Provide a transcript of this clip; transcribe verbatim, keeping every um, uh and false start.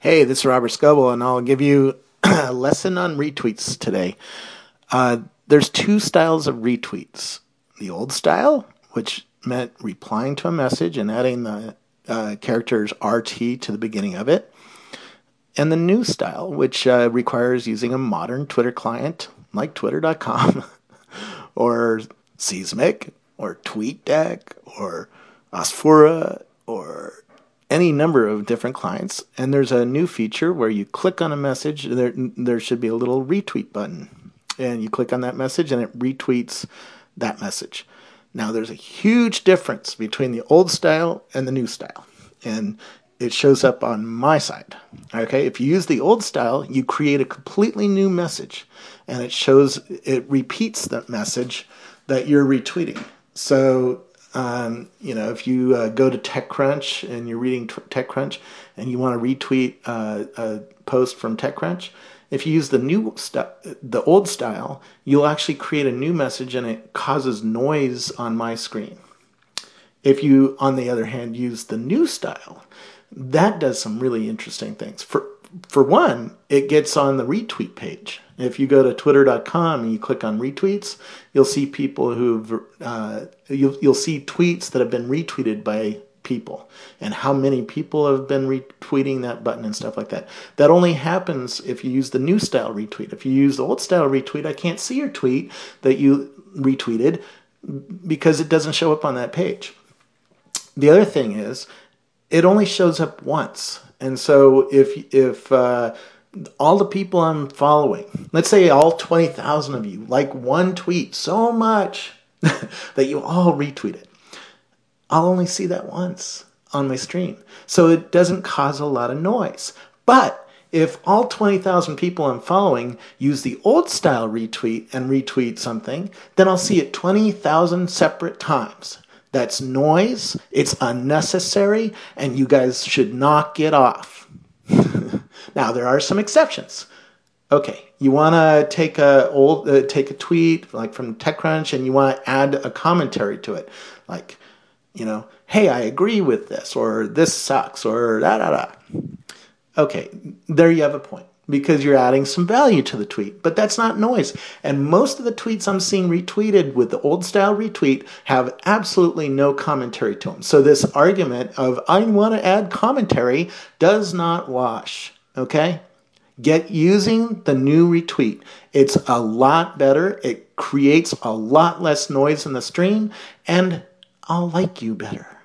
Hey, this is Robert Scoble, and I'll give you a lesson on retweets today. Uh, there's two styles of retweets. The old style, which meant replying to a message and adding the uh, characters R T to the beginning of it. And the new style, which uh, requires using a modern Twitter client like twitter dot com or Seesmic or TweetDeck or Osphora or any number of different clients. And there's a new feature where you click on a message, there, there should be a little retweet button. And you click on that message and it retweets that message. Now there's a huge difference between the old style and the new style. And it shows up on my side. Okay, if you use the old style, you create a completely new message. And it shows, it repeats that message that you're retweeting. So Um, you know, if you uh, go to TechCrunch and you're reading t- TechCrunch and you want to retweet uh, a post from TechCrunch, if you use the new st- the old style, you'll actually create a new message and it causes noise on my screen. If you, on the other hand, use the new style, that does some really interesting things. For for one, it gets on the retweet page. If you go to twitter dot com and you click on retweets, you'll see people who've uh, you'll you'll see tweets that have been retweeted by people and how many people have been retweeting that button and stuff like that. That only happens if you use the new style retweet. If you use the old style retweet, I can't see your tweet that you retweeted because it doesn't show up on that page. The other thing is, it only shows up once. And so if if uh, all the people I'm following, let's say all twenty thousand of you like one tweet so much that you all retweet it, I'll only see that once on my stream. So it doesn't cause a lot of noise. But if all twenty thousand people I'm following use the old style retweet and retweet something, then I'll see it twenty thousand separate times. That's noise, it's unnecessary, and you guys should knock it off. Now, there are some exceptions. Okay, you want to take a old uh, take a tweet like from TechCrunch and you want to add a commentary to it. Like, you know, hey, I agree with this, or this sucks, or da da da. Okay, there you have a point, because you're adding some value to the tweet, but that's not noise. And most of the tweets I'm seeing retweeted with the old style retweet have absolutely no commentary to them. So this argument of I want to add commentary does not wash, okay? Get using the new retweet. It's a lot better. It creates a lot less noise in the stream, and I'll like you better.